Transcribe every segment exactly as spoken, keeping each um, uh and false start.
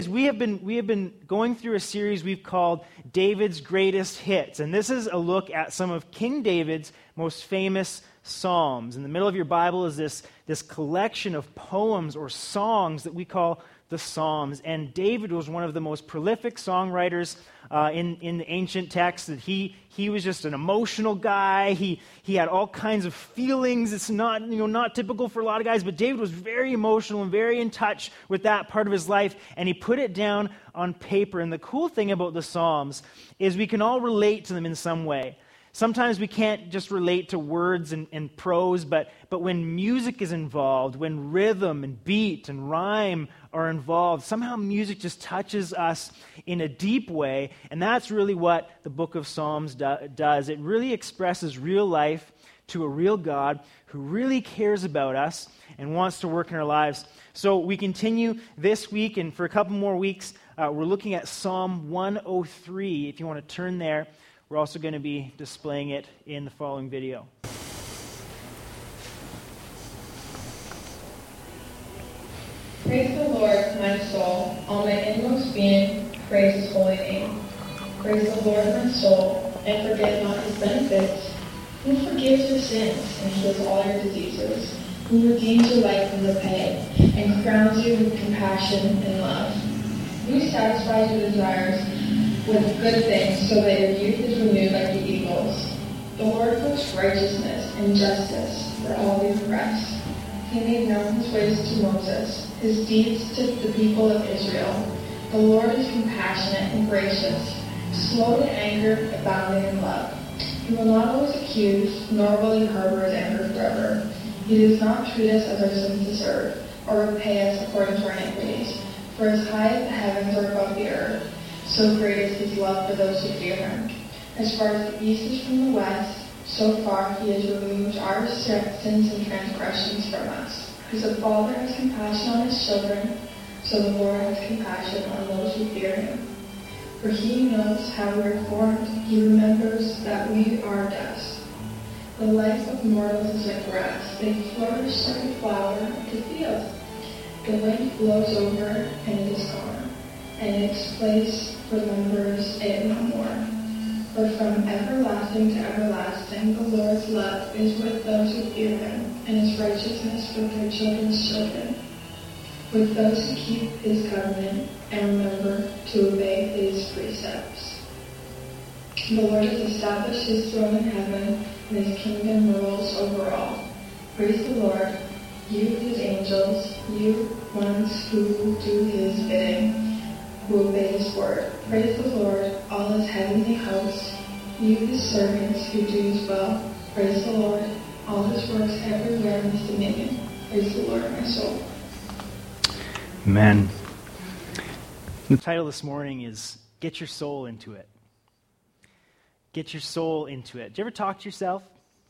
We have been we have been going through a series we've called David's Greatest Hits, and this is a look at some of King David's most famous psalms. In the middle of your Bible is this, this collection of poems or songs that we call the Psalms, and David was one of the most prolific songwriters uh, in, in the ancient texts. That he he was just an emotional guy. He he had all kinds of feelings. It's not you know not typical for a lot of guys, but David was very emotional and very in touch with that part of his life, and he put it down on paper. And the cool thing about the Psalms is we can all relate to them in some way. Sometimes we can't just relate to words and, and prose, but, but when music is involved, when rhythm and beat and rhyme are involved, somehow music just touches us in a deep way, and that's really what the book of Psalms do, does. It really expresses real life to a real God who really cares about us and wants to work in our lives. So we continue this week, and for a couple more weeks, uh, we're looking at Psalm one oh three. If you want to turn there, we're also going to be displaying it in the following video. Praise the Lord, my soul. All my inmost being, praise His holy name. Praise the Lord, my soul, and forget not His benefits. Who forgives your sins and heals all your diseases. Who redeems your life from the pit and crowns you with compassion and love. Who satisfies your desires with good things, so that your youth is renewed like the eagles. The Lord works righteousness and justice for all the oppressed. He made known His ways to Moses, His deeds to the people of Israel. The Lord is compassionate and gracious, slow to anger, abounding in love. He will not always accuse, nor will He harbor His anger forever. He does not treat us as our sins deserve, or repay us according to our iniquities. For as high as the heavens are above the earth, so great is His love for those who fear Him. As far as the east is from the west, so far He has removed our sins and transgressions from us. As a father has compassion on his children, so the Lord has compassion on those who fear Him. For He knows how we are formed. He remembers that we are dust. The life of mortals is like grass. They flourish like a flower of the field. The wind blows over and it is gone, and its place remembers it no more. But from everlasting to everlasting, the Lord's love is with those who fear Him, and His righteousness with their children's children, with those who keep His covenant and remember to obey His precepts. The Lord has established His throne in heaven, and His kingdom rules over all. Praise the Lord, you His angels, you ones who do His bidding, who obey His word. Praise the Lord, all His heavenly hosts, you His servants who do His will. Praise the Lord, all His works everywhere in His dominion. Praise the Lord, my soul. Amen. The title this morning is Get Your Soul Into It. Get your soul into it. Do you ever talk to yourself?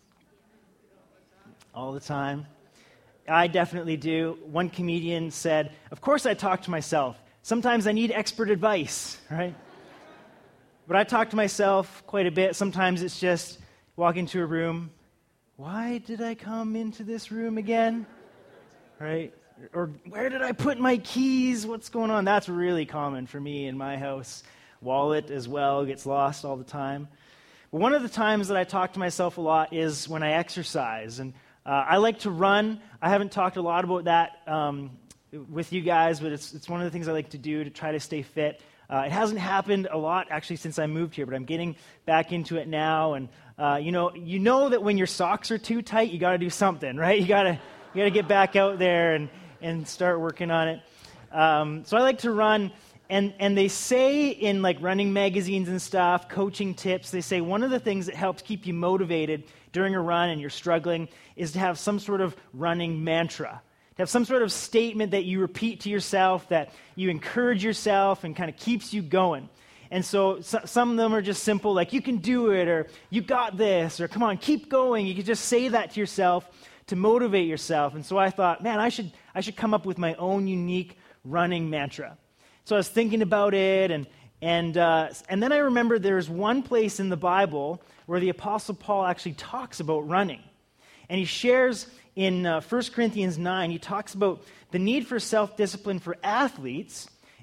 All the time. I definitely do. One comedian said, of course I talk to myself. Sometimes I need expert advice, right? But I talk to myself quite a bit. Sometimes it's just walk into a room. Why did I come into this room again? Right? Or where did I put my keys? What's going on? That's really common for me in my house. Wallet as well gets lost all the time. But one of the times that I talk to myself a lot is when I exercise. And uh, I like to run. I haven't talked a lot about that um, with you guys, but it's it's one of the things I like to do to try to stay fit. Uh, it hasn't happened a lot actually since I moved here, but I'm getting back into it now. And uh, you know, you know that when your socks are too tight, you got to do something, right? You gotta you gotta get back out there and and start working on it. Um, so I like to run, and and they say in like running magazines and stuff, coaching tips, they say one of the things that helps keep you motivated during a run and you're struggling is to have some sort of running mantra. To have some sort of statement that you repeat to yourself, that you encourage yourself and kind of keeps you going. And so, so some of them are just simple, like you can do it, or you got this, or come on, keep going. You can just say that to yourself to motivate yourself. And so I thought, man, I should I should come up with my own unique running mantra. So I was thinking about it, and and uh, and then I remembered there's one place in the Bible where the Apostle Paul actually talks about running. And he shares in uh, First Corinthians nine, he talks about the need for self-discipline for athletes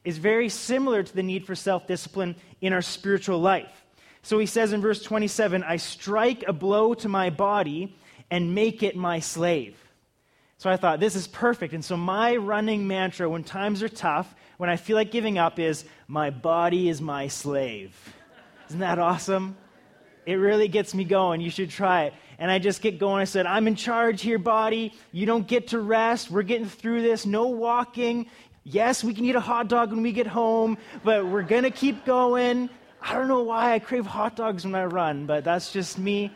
is very similar to the need for self-discipline in our spiritual life. So he says in verse twenty-seven, I strike a blow to my body and make it my slave. So I thought, this is perfect. And so my running mantra when times are tough, when I feel like giving up, is my body is my slave. Isn't that awesome? It really gets me going. You should try it. And I just get going. I said, I'm in charge here, body. You don't get to rest. We're getting through this. No walking. Yes, we can eat a hot dog when we get home, but we're going to keep going. I don't know why I crave hot dogs when I run, but that's just me.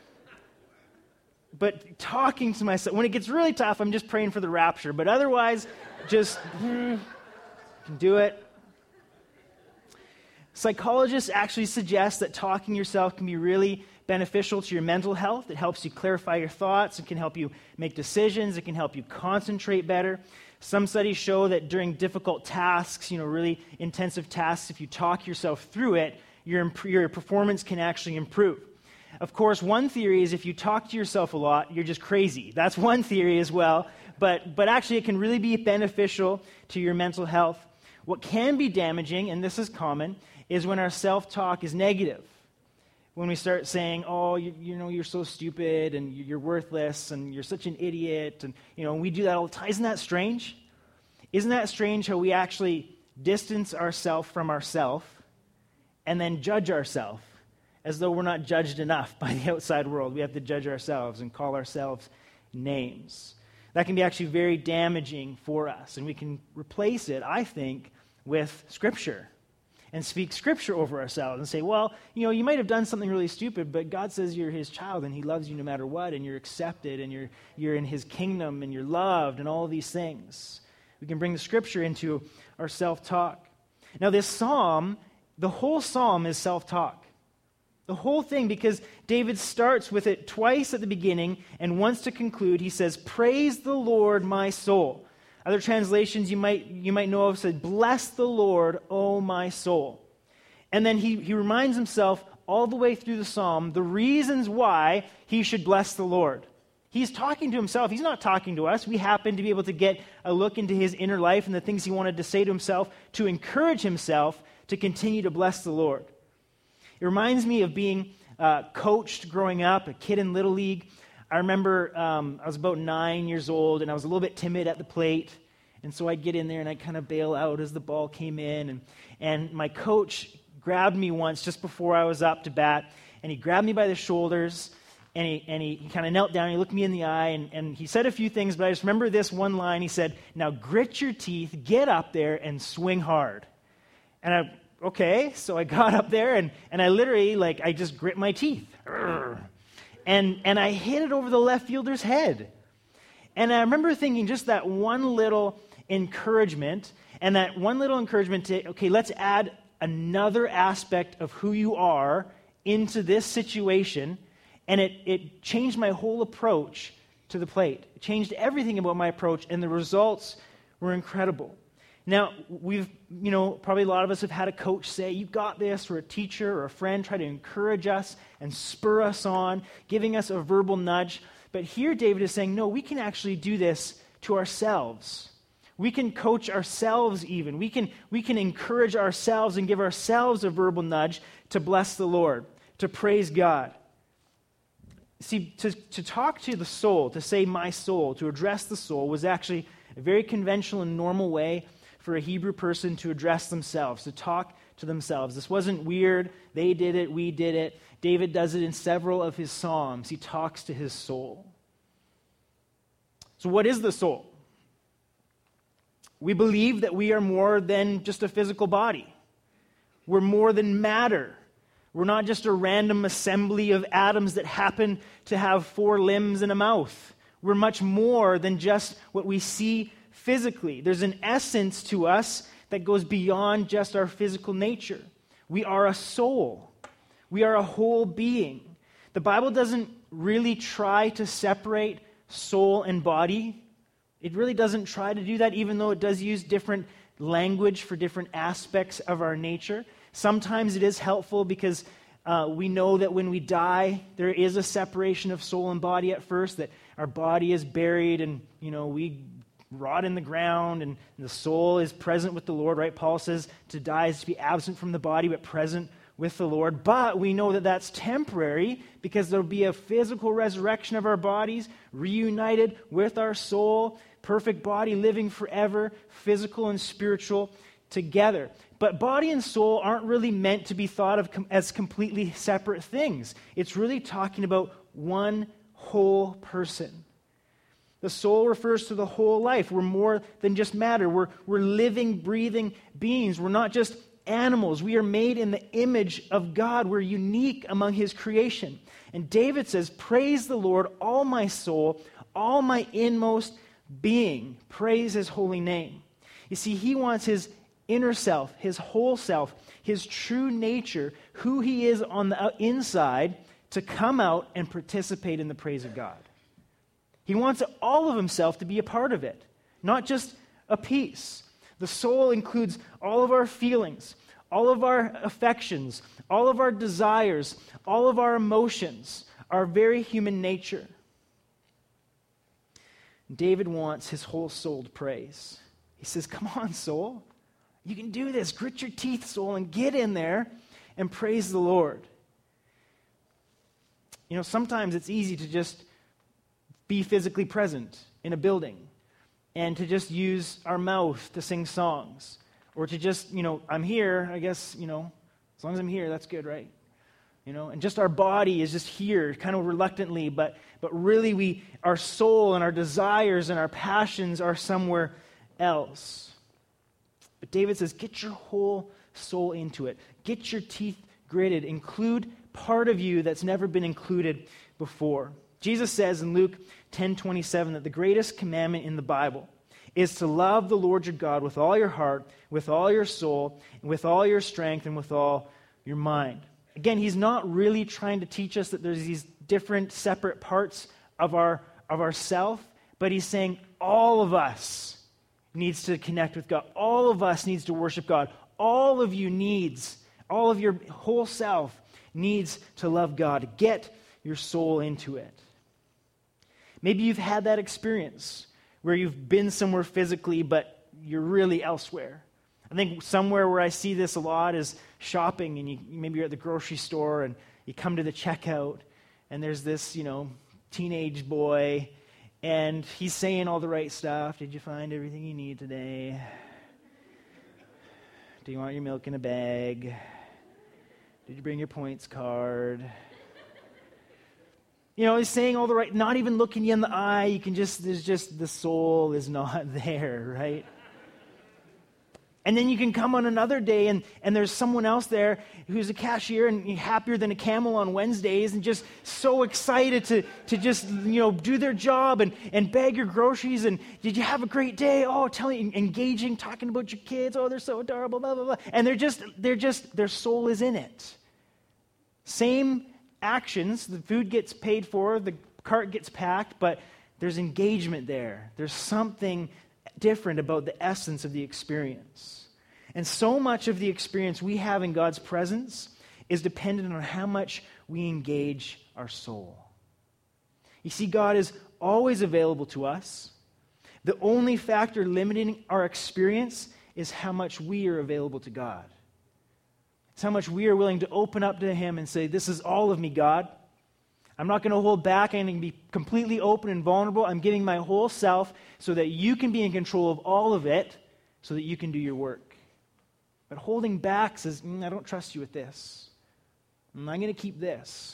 But talking to myself, when it gets really tough, I'm just praying for the rapture. But otherwise, just mm, can do it. Psychologists actually suggest that talking to yourself can be really beneficial to your mental health. It helps you clarify your thoughts. It can help you make decisions. It can help you concentrate better. Some studies show that during difficult tasks, you know, really intensive tasks, if you talk yourself through it, your, your performance can actually improve. Of course, one theory is if you talk to yourself a lot, you're just crazy. That's one theory as well. But, but actually, it can really be beneficial to your mental health. What can be damaging, and this is common, is when our self-talk is negative. When we start saying, oh, you, you know, you're so stupid, and you're worthless, and you're such an idiot, and, you know, we do that all the time. Isn't that strange? Isn't that strange how we actually distance ourselves from ourselves and then judge ourselves? As though we're not judged enough by the outside world. We have to judge ourselves and call ourselves names. That can be actually very damaging for us. And we can replace it, I think, with Scripture. And speak Scripture over ourselves and say, well, you know, you might have done something really stupid, but God says you're His child and He loves you no matter what, and you're accepted, and you're, you're in His kingdom, and you're loved, and all of these things. We can bring the Scripture into our self-talk. Now, this psalm, the whole psalm is self-talk. The whole thing, because David starts with it twice at the beginning, and once to conclude, he says, praise the Lord, my soul. Other translations you might you might know of said, bless the Lord, O my soul. And then he, he reminds himself all the way through the psalm the reasons why he should bless the Lord. He's talking to himself. He's not talking to us. We happen to be able to get a look into his inner life and the things he wanted to say to himself to encourage himself to continue to bless the Lord. It reminds me of being uh, coached growing up, a kid in Little League. I remember um, I was about nine years old, and I was a little bit timid at the plate. And so I'd get in there, and I'd kind of bail out as the ball came in. And, and my coach grabbed me once just before I was up to bat, and he grabbed me by the shoulders, and he, and he, he kind of knelt down, and he looked me in the eye, and, and he said a few things, but I just remember this one line. He said, now grit your teeth, get up there, and swing hard. And I... Okay, so I got up there, and, and I literally, like, I just grit my teeth. And, and I hit it over the left fielder's head. And I remember thinking just that one little encouragement, and that one little encouragement to, okay, let's add another aspect of who you are into this situation, and it, it changed my whole approach to the plate. It changed everything about my approach, and the results were incredible. Now, we've, you know, probably a lot of us have had a coach say, you got this, or a teacher or a friend try to encourage us and spur us on, giving us a verbal nudge. But here David is saying, no, we can actually do this to ourselves. We can coach ourselves even. We can, we can encourage ourselves and give ourselves a verbal nudge to bless the Lord, to praise God. See, to, to talk to the soul, to say my soul, to address the soul was actually a very conventional and normal way for a Hebrew person to address themselves, to talk to themselves. This wasn't weird. They did it. We did it. David does it in several of his psalms. He talks to his soul. So what is the soul? We believe that we are more than just a physical body. We're more than matter. We're not just a random assembly of atoms that happen to have four limbs and a mouth. We're much more than just what we see physically. There's an essence to us that goes beyond just our physical nature. We are a soul. We are a whole being. The Bible doesn't really try to separate soul and body. It really doesn't try to do that, even though it does use different language for different aspects of our nature. Sometimes it is helpful because uh, we know that when we die, there is a separation of soul and body at first, that our body is buried and, you know, we rot in the ground, and the soul is present with the Lord, right? Paul says to die is to be absent from the body, but present with the Lord. But we know that that's temporary because there'll be a physical resurrection of our bodies, reunited with our soul, perfect body living forever, physical and spiritual together. But body and soul aren't really meant to be thought of com- as completely separate things. It's really talking about one whole person. The soul refers to the whole life. We're more than just matter. We're, we're living, breathing beings. We're not just animals. We are made in the image of God. We're unique among his creation. And David says, praise the Lord, all my soul, all my inmost being. Praise his holy name. You see, he wants his inner self, his whole self, his true nature, who he is on the inside, to come out and participate in the praise of God. He wants all of himself to be a part of it, not just a piece. The soul includes all of our feelings, all of our affections, all of our desires, all of our emotions, our very human nature. David wants his whole soul to praise. He says, come on, soul. You can do this. Grit your teeth, soul, and get in there and praise the Lord. You know, sometimes it's easy to just be physically present in a building and to just use our mouth to sing songs, or to just, you know, I'm here, I guess, you know, as long as I'm here, that's good, right? You know, and just our body is just here, kind of reluctantly, but but really we, our soul and our desires and our passions are somewhere else. But David says, get your whole soul into it. Get your teeth gritted. Include part of you that's never been included before. Jesus says in Luke ten twenty-seven that the greatest commandment in the Bible is to love the Lord your God with all your heart, with all your soul, and with all your strength, and with all your mind. Again, he's not really trying to teach us that there's these different separate parts of our of ourself, but he's saying all of us needs to connect with God. All of us needs to worship God. All of you needs, all of your whole self needs to love God. Get your soul into it. Maybe you've had that experience where you've been somewhere physically, but you're really elsewhere. I think somewhere where I see this a lot is shopping, and you maybe you're at the grocery store and you come to the checkout, and there's this, you know, teenage boy, and he's saying all the right stuff. Did you find everything you need today? Do you want your milk in a bag? Did you bring your points card? You know, he's saying all the right, not even looking you in the eye. You can just, there's just, the soul is not there, right? And then you can come on another day and, and there's someone else there who's a cashier and happier than a camel on Wednesdays and just so excited to, to just, you know, do their job and, and bag your groceries. And did you have a great day? Oh, telling, engaging, talking about your kids. Oh, they're so adorable, blah, blah, blah. And they're just, they're just, their soul is in it. Same actions. The food gets paid for, the cart gets packed, but there's engagement there. There's something different about the essence of the experience. And so much of the experience we have in God's presence is dependent on how much we engage our soul. You see, God is always available to us. The only factor limiting our experience is how much we are available to God. It's how much we are willing to open up to him and say, this is all of me, God. I'm not going to hold back. I'm going to be completely open and vulnerable. I'm giving my whole self so that you can be in control of all of it, so that you can do your work. But holding back says, mm, I don't trust you with this. I'm not going to keep this.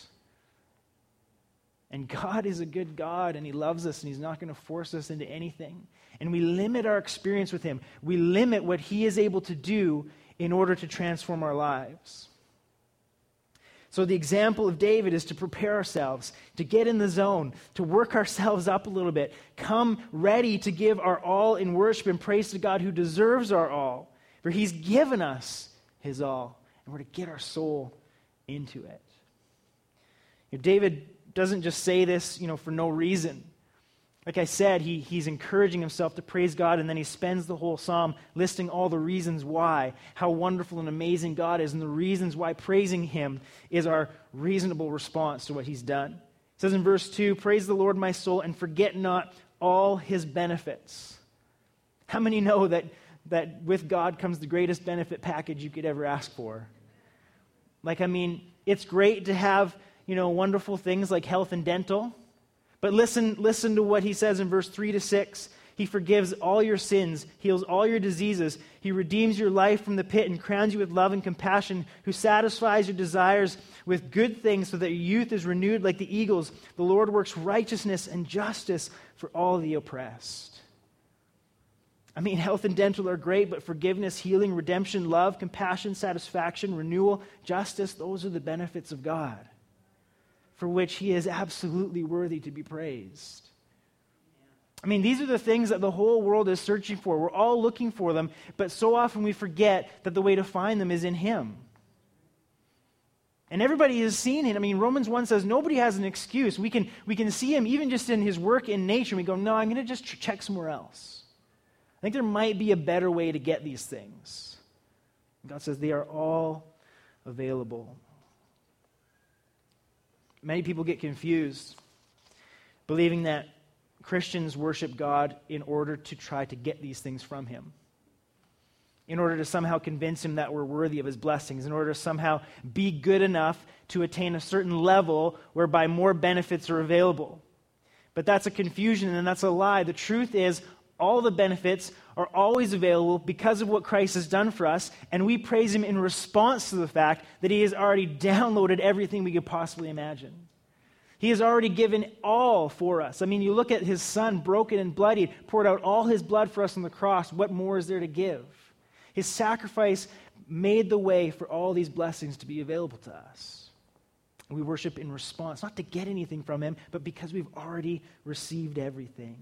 And God is a good God, and he loves us, and he's not going to force us into anything. And we limit our experience with him. We limit what he is able to do in order to transform our lives. So the example of David is to prepare ourselves, to get in the zone, to work ourselves up a little bit, come ready to give our all in worship and praise to God who deserves our all, for he's given us his all, and we're to get our soul into it. You know, David doesn't just say this, you know, for no reason. Like I said, he, he's encouraging himself to praise God, and then he spends the whole psalm listing all the reasons why, how wonderful and amazing God is, and the reasons why praising him is our reasonable response to what he's done. It says in verse two, praise the Lord, my soul, and forget not all his benefits. How many know that, that with God comes the greatest benefit package you could ever ask for? Like, I mean, it's great to have, you know, wonderful things like health and dental. But listen, listen to what he says in verse three to six. He forgives all your sins, heals all your diseases. He redeems your life from the pit and crowns you with love and compassion, who satisfies your desires with good things so that your youth is renewed like the eagles. The Lord works righteousness and justice for all the oppressed. I mean, health and dental are great, but forgiveness, healing, redemption, love, compassion, satisfaction, renewal, justice, those are the benefits of God, for which he is absolutely worthy to be praised. I mean, these are the things that the whole world is searching for. We're all looking for them, but so often we forget that the way to find them is in him. And everybody has seen him. I mean, Romans one says nobody has an excuse. We can, we can see him even just in his work in nature. We go, no, I'm going to just ch- check somewhere else. I think there might be a better way to get these things. God says they are all available. Many people get confused, believing that Christians worship God in order to try to get these things from him, in order to somehow convince him that we're worthy of his blessings, in order to somehow be good enough to attain a certain level whereby more benefits are available. But that's a confusion and that's a lie. The truth is, all the benefits are always available because of what Christ has done for us, and we praise him in response to the fact that he has already downloaded everything we could possibly imagine. He has already given all for us. I mean, you look at his son, broken and bloodied, poured out all his blood for us on the cross. What more is there to give? His sacrifice made the way for all these blessings to be available to us. We worship in response, not to get anything from him, but because we've already received everything.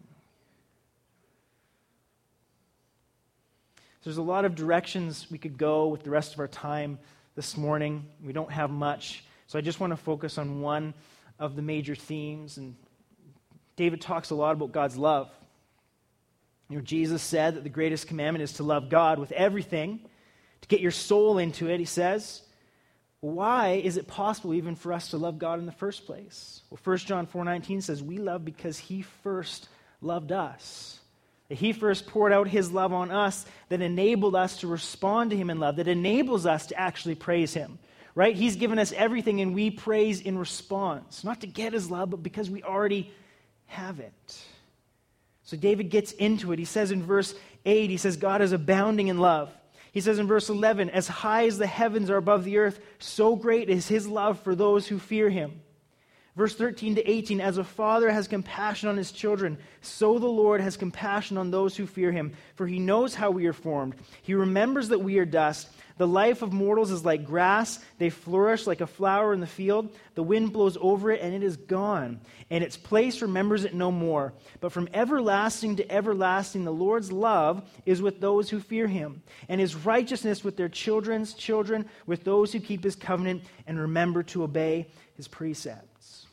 So there's a lot of directions we could go with the rest of our time this morning. We don't have much, so I just want to focus on one of the major themes. And David talks a lot about God's love. You know, Jesus said that the greatest commandment is to love God with everything, to get your soul into it, he says. Why is it possible even for us to love God in the first place? Well, First John four nineteen says, we love because he first loved us. That he first poured out his love on us that enabled us to respond to him in love, that enables us to actually praise him. Right? He's given us everything and we praise in response. Not to get his love, but because we already have it. So David gets into it. He says in verse eight, he says, God is abounding in love. He says in verse eleven, as high as the heavens are above the earth, so great is his love for those who fear him. Verse thirteen to eighteen, as a father has compassion on his children, so the Lord has compassion on those who fear him, for he knows how we are formed. He remembers that we are dust. The life of mortals is like grass. They flourish like a flower in the field. The wind blows over it, and it is gone, and its place remembers it no more. But from everlasting to everlasting, the Lord's love is with those who fear him, and his righteousness with their children's children, with those who keep his covenant and remember to obey his precepts.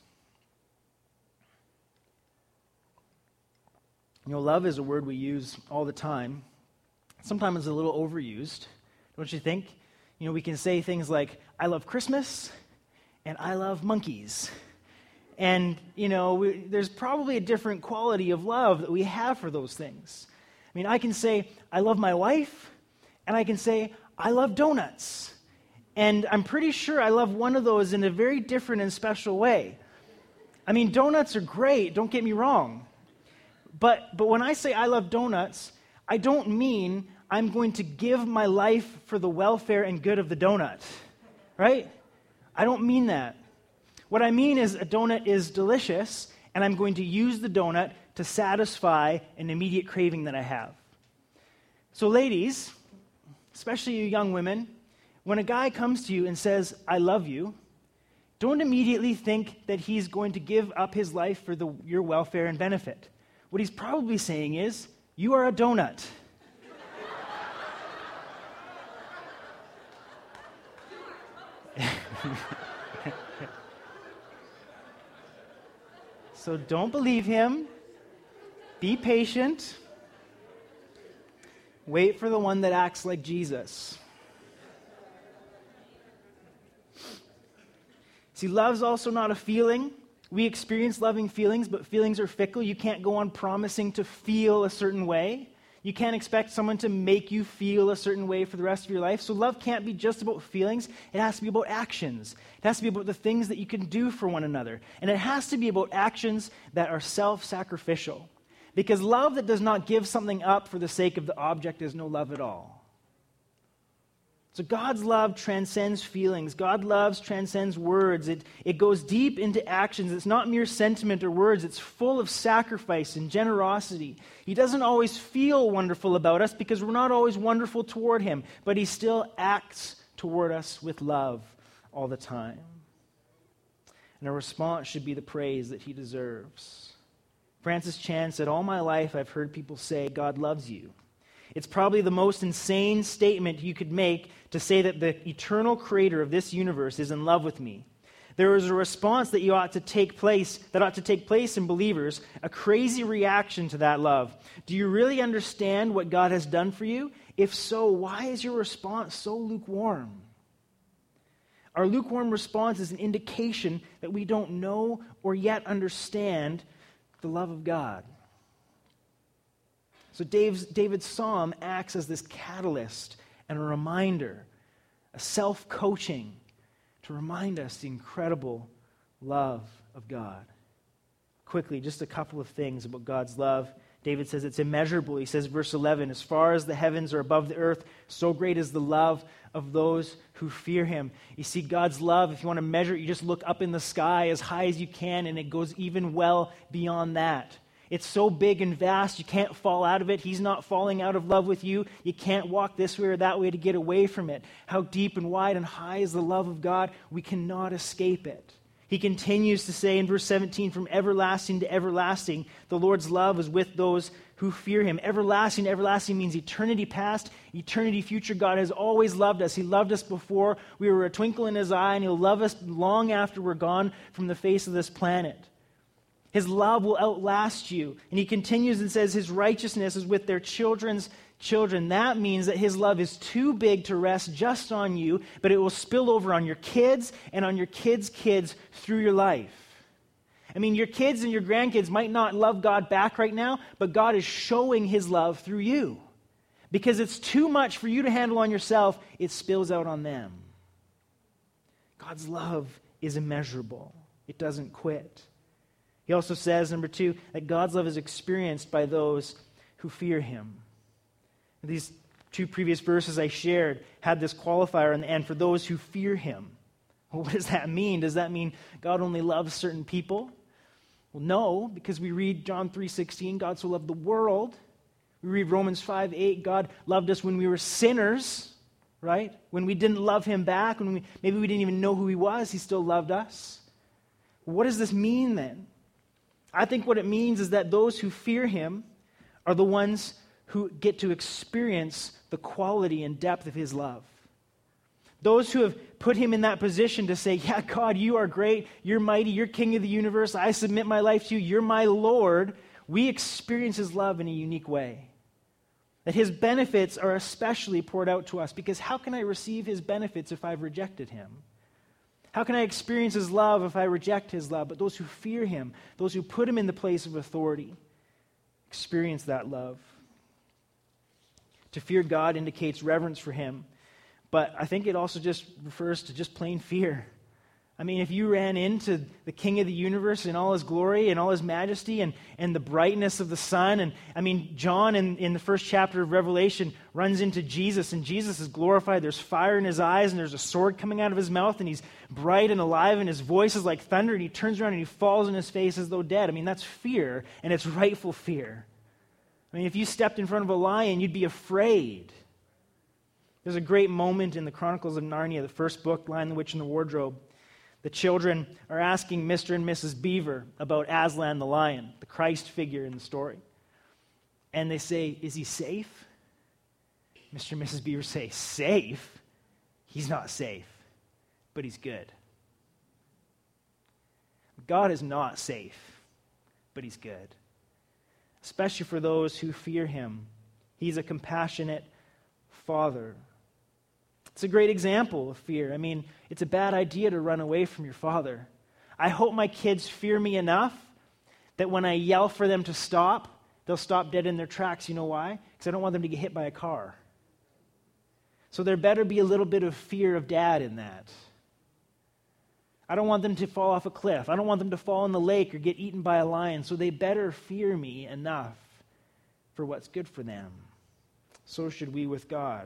You know, love is a word we use all the time. Sometimes it's a little overused. Don't you think? You know, we can say things like, I love Christmas, and I love monkeys. And, you know, we, there's probably a different quality of love that we have for those things. I mean, I can say, I love my wife, and I can say, I love donuts. And I'm pretty sure I love one of those in a very different and special way. I mean, donuts are great, don't get me wrong. But, but when I say I love donuts, I don't mean I'm going to give my life for the welfare and good of the donut, right? I don't mean that. What I mean is a donut is delicious, and I'm going to use the donut to satisfy an immediate craving that I have. So ladies, especially you young women, when a guy comes to you and says, I love you, don't immediately think that he's going to give up his life for the, your welfare and benefit. What he's probably saying is, you are a donut. So don't believe him. Be patient. Wait for the one that acts like Jesus. See, love's also not a feeling. We experience loving feelings, but feelings are fickle. You can't go on promising to feel a certain way. You can't expect someone to make you feel a certain way for the rest of your life. So love can't be just about feelings. It has to be about actions. It has to be about the things that you can do for one another. And it has to be about actions that are self-sacrificial. Because love that does not give something up for the sake of the object is no love at all. So God's love transcends feelings. God loves transcends words. It, it goes deep into actions. It's not mere sentiment or words. It's full of sacrifice and generosity. He doesn't always feel wonderful about us because we're not always wonderful toward him, but he still acts toward us with love all the time. And our response should be the praise that he deserves. Francis Chan said, "All my life I've heard people say, 'God loves you.' It's probably the most insane statement you could make to say that the eternal creator of this universe is in love with me. There is a response that you ought to take place, that ought to take place in believers, a crazy reaction to that love. Do you really understand what God has done for you? If so, why is your response so lukewarm?" Our lukewarm response is an indication that we don't know or yet understand the love of God. So Dave's, David's psalm acts as this catalyst and a reminder, a self-coaching to remind us the incredible love of God. Quickly, just a couple of things about God's love. David says it's immeasurable. He says, verse eleven, "As far as the heavens are above the earth, so great is the love of those who fear him." You see, God's love, if you want to measure it, you just look up in the sky as high as you can, and it goes even well beyond that. It's so big and vast, you can't fall out of it. He's not falling out of love with you. You can't walk this way or that way to get away from it. How deep and wide and high is the love of God? We cannot escape it. He continues to say in verse seventeen, "From everlasting to everlasting, the Lord's love is with those who fear him." Everlasting to everlasting means eternity past, eternity future. God has always loved us. He loved us before we were a twinkle in his eye, and he'll love us long after we're gone from the face of this planet. His love will outlast you. And he continues and says his righteousness is with their children's children. That means that his love is too big to rest just on you, but it will spill over on your kids and on your kids' kids through your life. I mean, your kids and your grandkids might not love God back right now, but God is showing his love through you. Because it's too much for you to handle on yourself, it spills out on them. God's love is immeasurable. It doesn't quit. He also says, number two, that God's love is experienced by those who fear him. These two previous verses I shared had this qualifier in the end, for those who fear him. Well, what does that mean? Does that mean God only loves certain people? Well, no, because we read John three sixteen, God so loved the world. We read Romans five eight, God loved us when we were sinners, right? When we didn't love him back, when we, maybe we didn't even know who he was, he still loved us. What does this mean then? I think what it means is that those who fear him are the ones who get to experience the quality and depth of his love. Those who have put him in that position to say, yeah, God, you are great, you're mighty, you're king of the universe, I submit my life to you, you're my Lord, we experience his love in a unique way. That his benefits are especially poured out to us, because how can I receive his benefits if I've rejected him? How can I experience his love if I reject his love? But those who fear him, those who put him in the place of authority, experience that love. To fear God indicates reverence for him, but I think it also just refers to just plain fear. I mean, if you ran into the King of the universe in all his glory and all his majesty and, and the brightness of the sun, and I mean, John in, in the first chapter of Revelation runs into Jesus, and Jesus is glorified. There's fire in his eyes, and there's a sword coming out of his mouth, and he's bright and alive, and his voice is like thunder, and he turns around and he falls on his face as though dead. I mean, that's fear, and it's rightful fear. I mean, if you stepped in front of a lion, you'd be afraid. There's a great moment in the Chronicles of Narnia, the first book, Lion, the Witch, and the Wardrobe. The children are asking Mister and Missus Beaver about Aslan the lion, the Christ figure in the story. And they say, is he safe? Mister and Missus Beaver say, safe? He's not safe, but he's good. God is not safe, but he's good. Especially for those who fear him. He's a compassionate Father. It's a great example of fear. I mean, it's a bad idea to run away from your Father. I hope my kids fear me enough that when I yell for them to stop, They'll stop dead in their tracks. You know why? Because I don't want them to get hit by a car. So there better be a little bit of fear of dad in that. I don't want them to fall off a cliff. I don't want them to fall in the lake or get eaten by a lion. So they better fear me enough for what's good for them. So should we with God.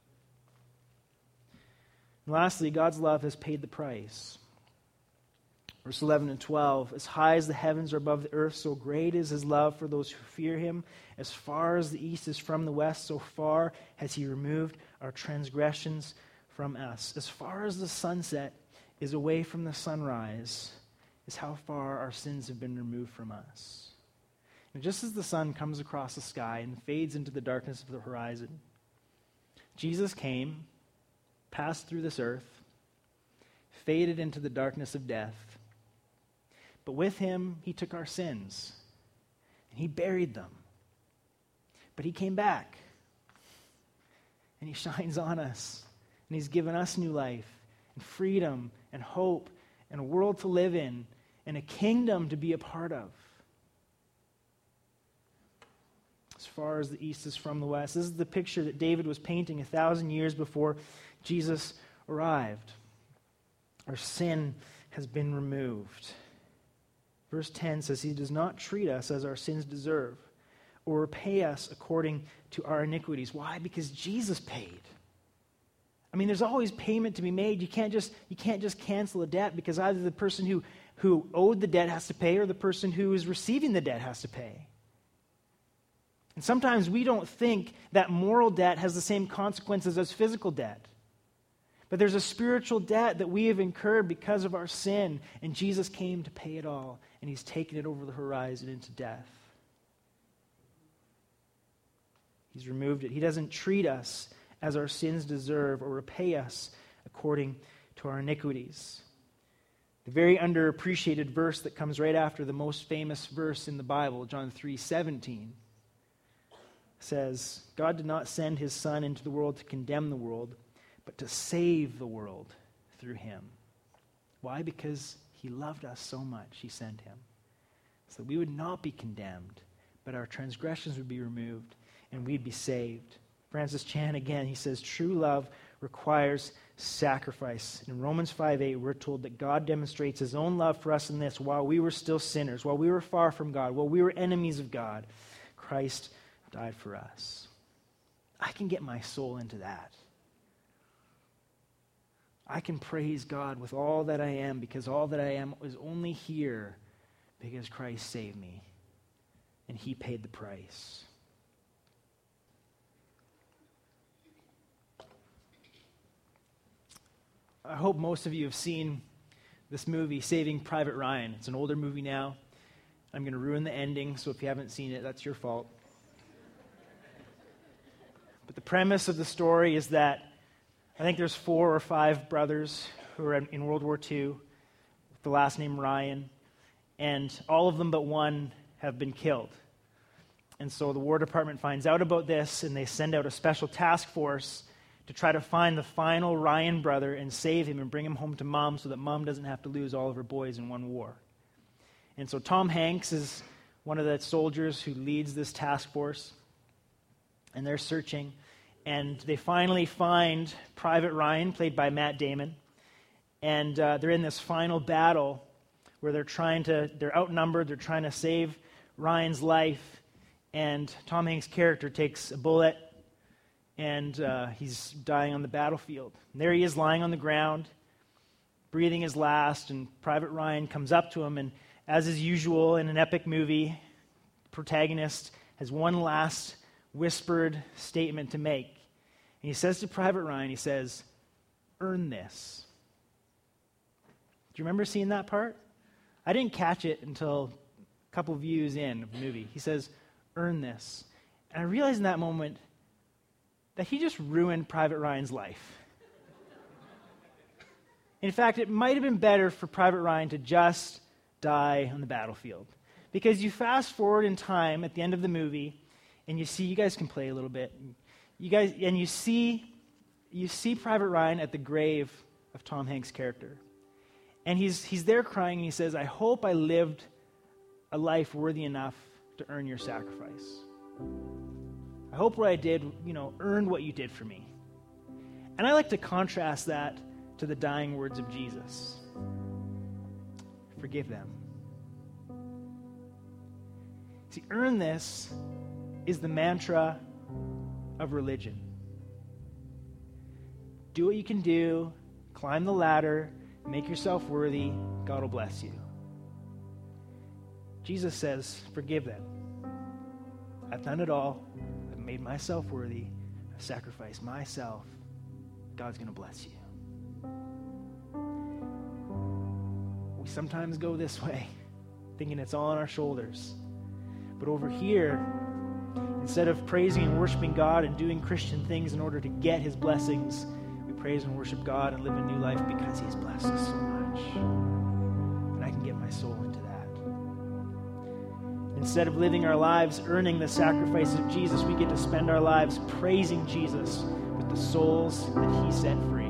And lastly, God's love has paid the price. Verse eleven and twelve, as high as the heavens are above the earth, so great is his love for those who fear him. As far as the east is from the west, so far has he removed our transgressions from us. As far as the sunset is away from the sunrise, is how far our sins have been removed from us. And just as the sun comes across the sky and fades into the darkness of the horizon, Jesus came, passed through this earth, faded into the darkness of death. But with him, he took our sins, and he buried them. But he came back, and he shines on us, and he's given us new life, and freedom, and hope, and a world to live in, and a kingdom to be a part of. As far as the east is from the west. This is the picture that David was painting a thousand years before Jesus arrived. Our sin has been removed. Verse ten says, he does not treat us as our sins deserve or repay us according to our iniquities. Why? Because Jesus paid. I mean, there's always payment to be made. You can't just, you can't just cancel a debt because either the person who, who owed the debt has to pay or the person who is receiving the debt has to pay. And sometimes we don't think that moral debt has the same consequences as physical debt. But there's a spiritual debt that we have incurred because of our sin, and Jesus came to pay it all, and he's taken it over the horizon into death. He's removed it. He doesn't treat us as our sins deserve or repay us according to our iniquities. The very underappreciated verse that comes right after the most famous verse in the Bible, John three seventeen, says, God did not send his Son into the world to condemn the world, but to save the world through him. Why? Because he loved us so much, he sent him. So that we would not be condemned, but our transgressions would be removed, and we'd be saved. Francis Chan again, he says, true love requires sacrifice. In Romans five eight, we're told that God demonstrates his own love for us in this: while we were still sinners, while we were far from God, while we were enemies of God, Christ died for us. I can get my soul into that. I can praise God with all that I am because all that I am is only here because Christ saved me and he paid the price. I hope most of you have seen this movie, Saving Private Ryan. It's an older movie now. I'm going to ruin the ending, so if you haven't seen it, that's your fault. But the premise of the story is that I think there's four or five brothers who are in World War Two with the last name Ryan, and all of them but one have been killed. And so the War Department finds out about this, and they send out a special task force to try to find the final Ryan brother and save him and bring him home to Mom so that Mom doesn't have to lose all of her boys in one war. And so Tom Hanks is one of the soldiers who leads this task force, and they're searching. And they finally find Private Ryan, played by Matt Damon. And uh, they're in this final battle where they're trying to, they're outnumbered, they're trying to save Ryan's life. And Tom Hanks' character takes a bullet, and uh, he's dying on the battlefield. And there he is lying on the ground, breathing his last, and Private Ryan comes up to him, and as is usual in an epic movie, the protagonist has one last whispered statement to make. And he says to Private Ryan, he says, "Earn this." Do you remember seeing that part? I didn't catch it until a couple views in of the movie. He says, "Earn this." And I realized in that moment that he just ruined Private Ryan's life. In fact, it might have been better for Private Ryan to just die on the battlefield. Because you fast forward in time at the end of the movie, and you see, you guys can play a little bit. You guys, and you see, you see Private Ryan at the grave of Tom Hanks' character. And he's he's there crying, and he says, "I hope I lived a life worthy enough to earn your sacrifice. I hope what I did, you know, earned what you did for me. And I like to contrast that to the dying words of Jesus. Forgive them. See, earn this is the mantra of religion. Do what you can do, climb the ladder, make yourself worthy, God will bless you. Jesus says, forgive them. I've done it all. I've made myself worthy. I've sacrificed myself. God's going to bless you. We sometimes go this way, thinking it's all on our shoulders. But over here, instead of praising and worshiping God and doing Christian things in order to get his blessings, we praise and worship God and live a new life because he has blessed us so much. And I can get my soul into that. Instead of living our lives earning the sacrifice of Jesus, we get to spend our lives praising Jesus with the souls that he set free.